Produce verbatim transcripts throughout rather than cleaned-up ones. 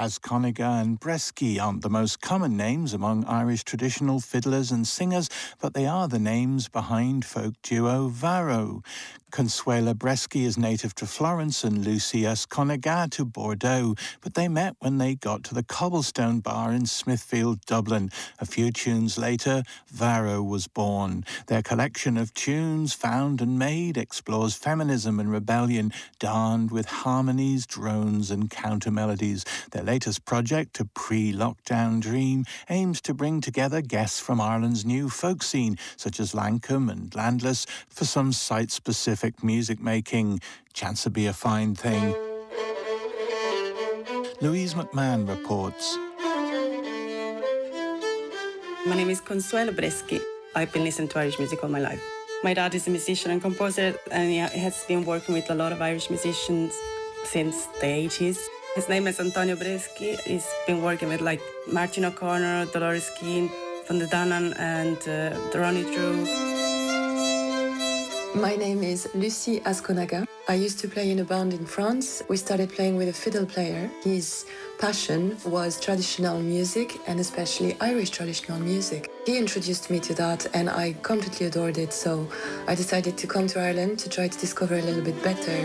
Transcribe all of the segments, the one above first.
Asconiga and Bresky aren't the most common names among Irish traditional fiddlers and singers, but they are the names behind folk duo Varro. Consuela Bresky is native to Florence and Lucy Asconiga to Bordeaux, but they met when they got to the Cobblestone Bar in Smithfield, Dublin. A few tunes later, Varro was born. Their collection of tunes, found and made, explores feminism and rebellion, darned with harmonies, drones and counter-melodies. Their latest project, A Pre-Lockdown Dream, aims to bring together guests from Ireland's new folk scene, such as Lancome and Landless, for some site-specific music making. Chance to be a fine thing. Louise McMahon reports. My name is Consuela Bresky. I've been listening to Irish music all my life. My dad is a musician and composer, and he has been working with a lot of Irish musicians since the eighties. His name is Antonio Bresky. He's been working with like Martin O'Connor, Dolores Keane, Von der Danan, and uh, Ronnie Drew. My name is Lucy Asconiga. I used to play in a band in France. We started playing with a fiddle player. His passion was traditional music, and especially Irish traditional music. He introduced me to that, and I completely adored it, so I decided to come to Ireland to try to discover a little bit better.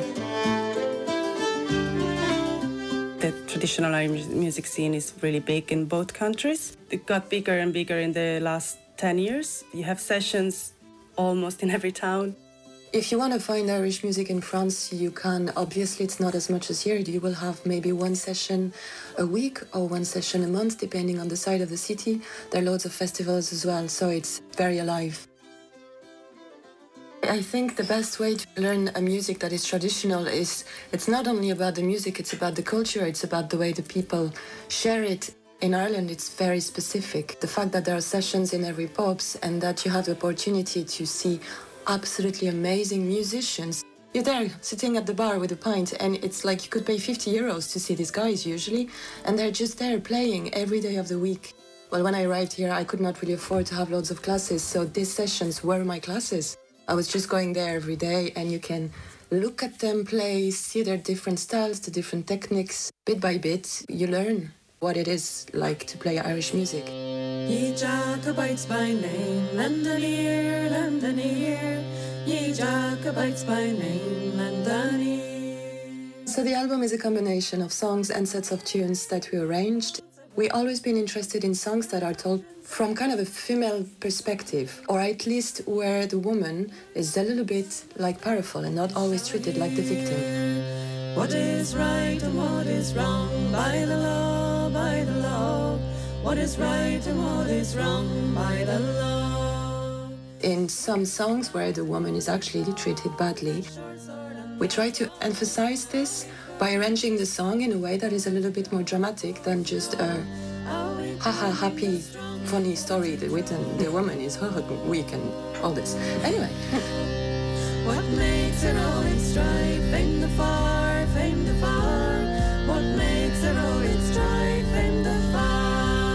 The traditional Irish music scene is really big in both countries. It got bigger and bigger in the last ten years. You have sessions almost in every town. If you want to find Irish music in France, you can. Obviously, it's not as much as here. You will have maybe one session a week or one session a month, depending on the side of the city. There are loads of festivals as well, so it's very alive. I think the best way to learn a music that is traditional is, it's not only about the music, it's about the culture, it's about the way the people share it. In Ireland, it's very specific. The fact that there are sessions in every pubs and that you have the opportunity to see absolutely amazing musicians. You're there sitting at the bar with a pint, and it's like you could pay fifty euros to see these guys usually, and they're just there playing every day of the week. Well, when I arrived here, I could not really afford to have loads of classes, so these sessions were my classes. I was just going there every day, and you can look at them play, see their different styles, the different techniques. Bit by bit, you learn what it is like to play Irish music. Ye Jacobites by name, lend an ear, lend an ear. Ye Jacobites by name, lend an ear. So the album is a combination of songs and sets of tunes that we arranged. We've always been interested in songs that are told from kind of a female perspective, or at least where the woman is a little bit like powerful and not always treated like the victim. What is right and what is wrong by the law, by the law. What is right and what is wrong by the law. In some songs where the woman is actually treated badly, we try to emphasize this by arranging the song in a way that is a little bit more dramatic than just a haha happy funny story that written the woman is weak and all this. Anyway. What makes it all in strife, fame the far, fame the far. What makes it all in strife, fame the far.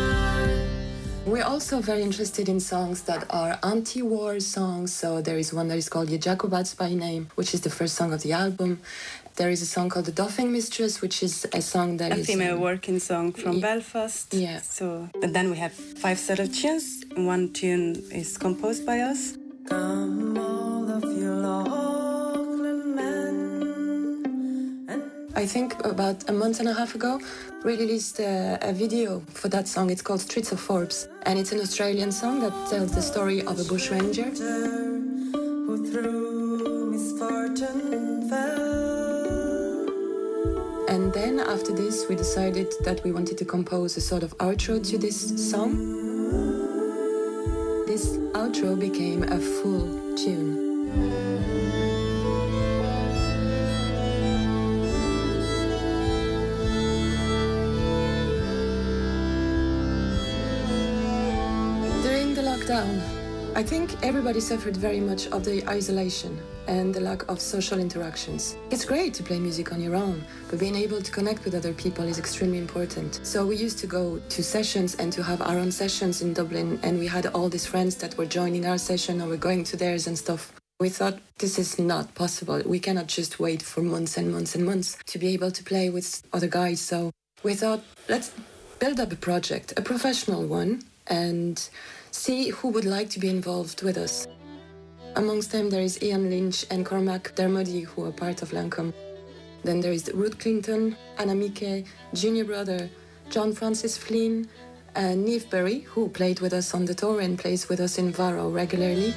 We're also very interested in songs that are anti-war songs. So there is one that is called Ye Jacobites by Name, which is the first song of the album. There is a song called The Doffing Mistress, which is a song that a is... A female um, working song from yeah, Belfast. Yeah. So, and then we have five set of tunes. One tune is composed by us. Come all of you Lachlan men. And I think about a month and a half ago, we released a, a video for that song. It's called Streets of Forbes. And it's an Australian song that tells the story of a bushranger who through misfortune fell. And then after this, we decided that we wanted to compose a sort of outro to this song. This outro became a full tune. During the lockdown, I think everybody suffered very much of the isolation and the lack of social interactions. It's great to play music on your own, but being able to connect with other people is extremely important. So we used to go to sessions and to have our own sessions in Dublin, and we had all these friends that were joining our session or were going to theirs and stuff. We thought, this is not possible. We cannot just wait for months and months and months to be able to play with other guys. So We thought, let's build up a project, a professional one, and see who would like to be involved with us. Amongst them, there is Ian Lynch and Cormac Dermody, who are part of Lancome. Then there is Ruth Clinton, Anna Mike, Junior Brother, John Francis Flynn, and Niamh Berry, who played with us on the tour and plays with us in Varro regularly.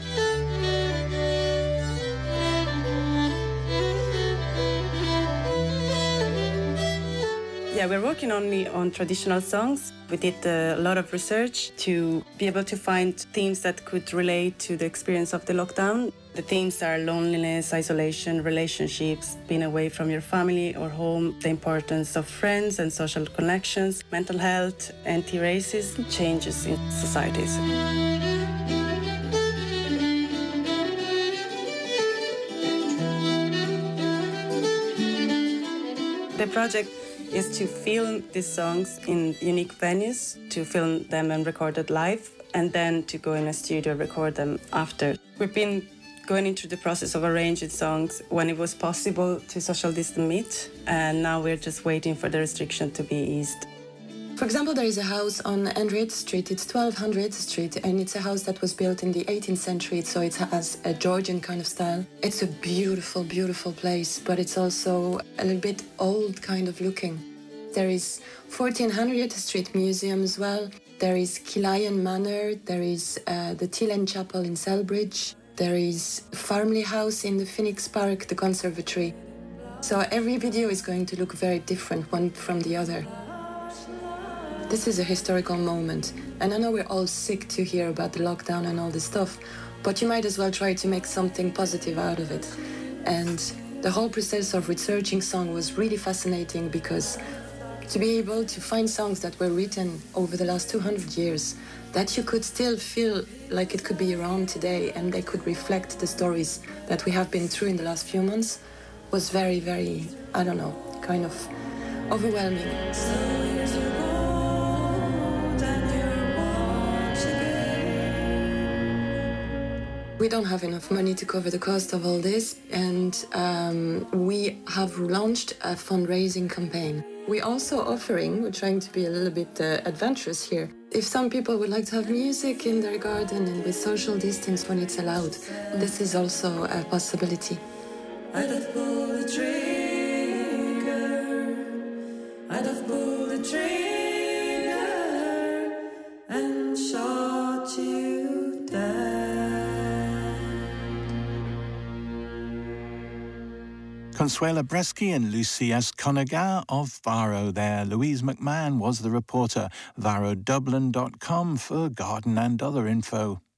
Yeah, we're working only on traditional songs. We did a lot of research to be able to find themes that could relate to the experience of the lockdown. The themes are loneliness, isolation, relationships, being away from your family or home, the importance of friends and social connections, mental health, anti-racism, changes in societies. The project is to film these songs in unique venues, to film them and record it live, and then to go in a studio and record them after. We've been going into the process of arranging songs when it was possible to social distance meet, and now we're just waiting for the restriction to be eased. For example, there is a house on Henriette Street. It's twelve hundred Street, and it's a house that was built in the eighteenth century, so it has a Georgian kind of style. It's a beautiful, beautiful place, but it's also a little bit old kind of looking. There is fourteen hundred Street Museum as well. There is Kilayan Manor. There is uh, the Tillen Chapel in Selbridge. There is Farmley House in the Phoenix Park, the conservatory. So every video is going to look very different one from the other. This is a historical moment, and I know we're all sick to hear about the lockdown and all this stuff, but you might as well try to make something positive out of it. And the whole process of researching song was really fascinating, because to be able to find songs that were written over the last two hundred years, that you could still feel like it could be around today and they could reflect the stories that we have been through in the last few months, was very, very, I don't know, kind of overwhelming. We don't have enough money to cover the cost of all this, and um, we have launched a fundraising campaign. We're also offering, we're trying to be a little bit uh, adventurous here. If some people would like to have music in their garden and with social distance when it's allowed, this is also a possibility. I'd have pulled the trigger, I'd have pulled the trigger and shot you down. Consuela Bresky and Lucy Esconaga of Varro there. Louise McMahon was the reporter. varro dublin dot com for garden and other info.